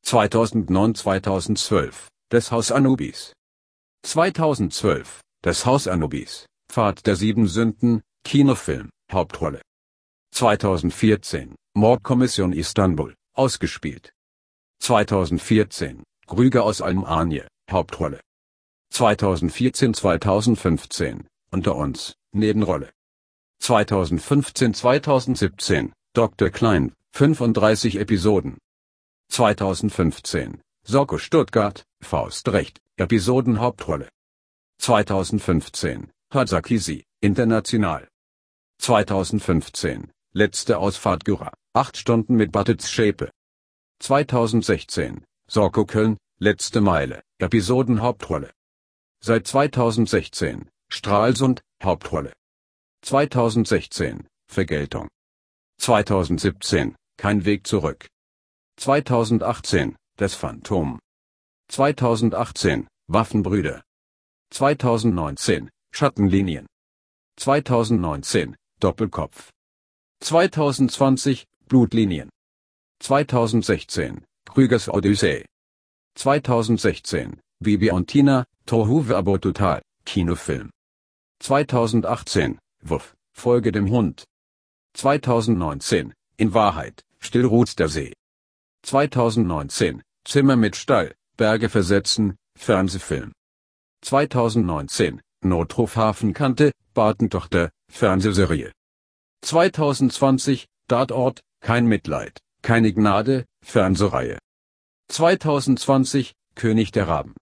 2009-2012, das Haus Anubis. 2012, das Haus Anubis, Pfad der 7 Sünden, Kinofilm, Hauptrolle. 2014, Mordkommission Istanbul, ausgespielt. 2014, Krüger aus Almanie, Hauptrolle. 2014-2015, Unter uns, Nebenrolle. 2015-2017, Dr. Klein, 35 Episoden. 2015, Soko Stuttgart, Faustrecht, Episoden Hauptrolle. 2015, Hazakisi, international. 2015, Letzte Ausfahrt Gyra, 8 Stunden mit Batitz Schäpe. 2016, Soko Köln, Letzte Meile, Episoden Hauptrolle. Seit 2016, Stralsund, Hauptrolle. 2016, Vergeltung. 2017, Kein Weg zurück. 2018, Das Phantom. 2018, Waffenbrüder. 2019, Schattenlinien. 2019, Doppelkopf. 2020, Blutlinien. 2016, Krügers Odyssee. 2016, Bibi und Tina, Tohu Wabo Total, Kinofilm. 2018, Wuff, Folge dem Hund. 2019, In Wahrheit, still ruht der See. 2019, Zimmer mit Stall, Berge versetzen, Fernsehfilm. 2019, Notruf Hafenkante, Patentochter, Fernsehserie. 2020, Tatort, Kein Mitleid, keine Gnade, Fernsehreihe. 2020, König der Raben.